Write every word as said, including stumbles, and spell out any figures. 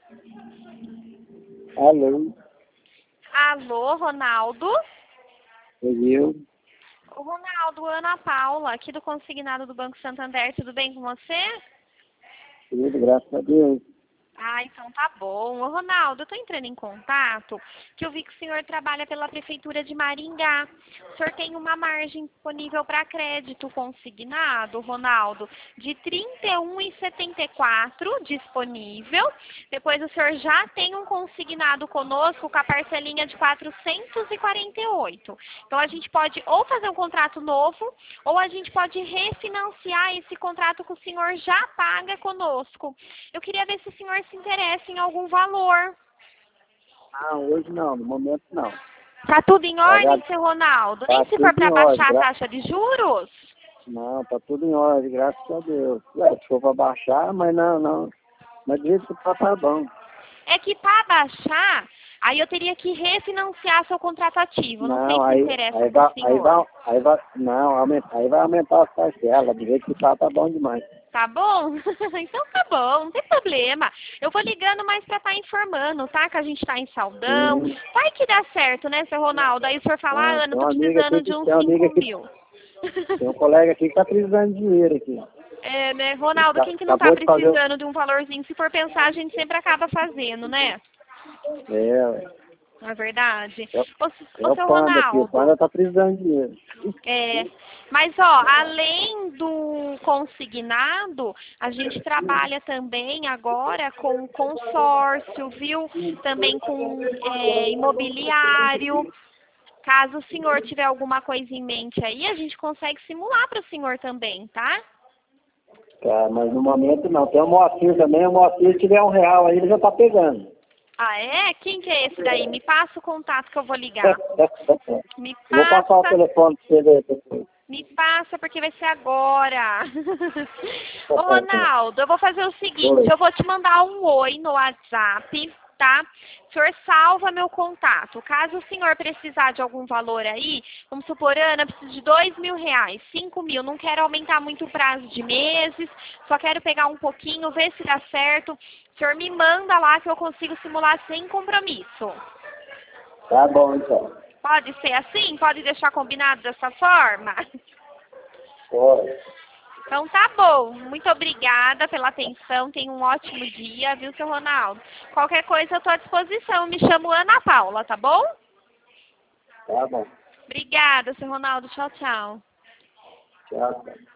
Alô, Alô, Ronaldo? eu, O Ronaldo, Ana Paula, aqui do Consignado do Banco Santander, tudo bem com você? tudo, graças a Deus. Ah, então tá bom. Ô, Ronaldo, eu tô entrando em contato que eu vi que o senhor trabalha pela Prefeitura de Maringá. O senhor tem uma margem disponível para crédito consignado, Ronaldo, de trinta e um vírgula setenta e quatro disponível. Depois o senhor já tem um consignado conosco com a parcelinha de quatrocentos e quarenta e oito. Então a gente pode ou fazer um contrato novo ou a gente pode refinanciar esse contrato que o senhor já paga conosco. Eu queria ver se o senhor se interessa em algum valor. Ah, hoje não, no momento não. Tá tudo em Tá, já, ordem, seu Ronaldo? tá Nem se for tudo para em ordem, baixar a gra... taxa de juros? não, tá tudo em ordem, graças a Deus. Ué, se for pra baixar, mas não, não. Mas do jeito que tá, tá bom. É que para baixar, aí eu teria que refinanciar seu contrato ativo. Não sei Não, se aí, interessa aí, para vai, o aí, senhor. vai, aí vai, não, aumenta, aí vai aumentar as parcelas, do jeito que tá, tá bom demais. Tá bom? Então tá bom, não tem problema. Eu vou ligando mais pra estar informando, tá? Que a gente tá em saldão. Sim. Vai que dá certo, né, seu Ronaldo? Aí o senhor fala, Ah, ah, Ana, tem tô uma amiga precisando aqui de que uns tem uma amiga cinco aqui, mil. tem um colega aqui que tá precisando de dinheiro aqui. É, né, Ele Ronaldo, tá- quem que não tá acabou de fazer o. precisando de um valorzinho? Se for pensar, a gente sempre acaba fazendo, né? É, ué. Não é verdade? é, Ô, é ô o seu Panda aqui, o Ronaldo, Panda tá precisando de dinheiro. é, mas ó, além do consignado, a gente trabalha também agora com consórcio, viu? Também com é, imobiliário. Caso o senhor tiver alguma coisa em mente aí, a gente consegue simular para o senhor também, tá? Tá, mas no momento não. Tem o Moacir também, o Moacir, se tiver um real aí, ele já tá pegando. Ah, é? Quem que é esse daí? Me passa o contato que eu vou ligar. Me Vou passar o passa. telefone pra você ver depois. Me passa, porque vai ser agora. Ô, Ronaldo, eu vou fazer o seguinte, Oi. eu vou te mandar um oi no WhatsApp, tá? O senhor salva meu contato. Caso o senhor precisar de algum valor aí, vamos supor, Ana, preciso de dois mil reais, cinco mil, não quero aumentar muito o prazo de meses, só quero pegar um pouquinho, ver se dá certo. O senhor me manda lá que eu consigo simular sem compromisso. Tá bom, então. Pode ser assim? Pode deixar combinado dessa forma? Pode. Então tá bom. Muito obrigada pela atenção. Tenha um ótimo dia, viu, seu Ronaldo? Qualquer coisa eu tô à disposição. Me chamo Ana Paula, tá bom? Tá bom. Obrigada, seu Ronaldo. Tchau, tchau. Tchau, tchau.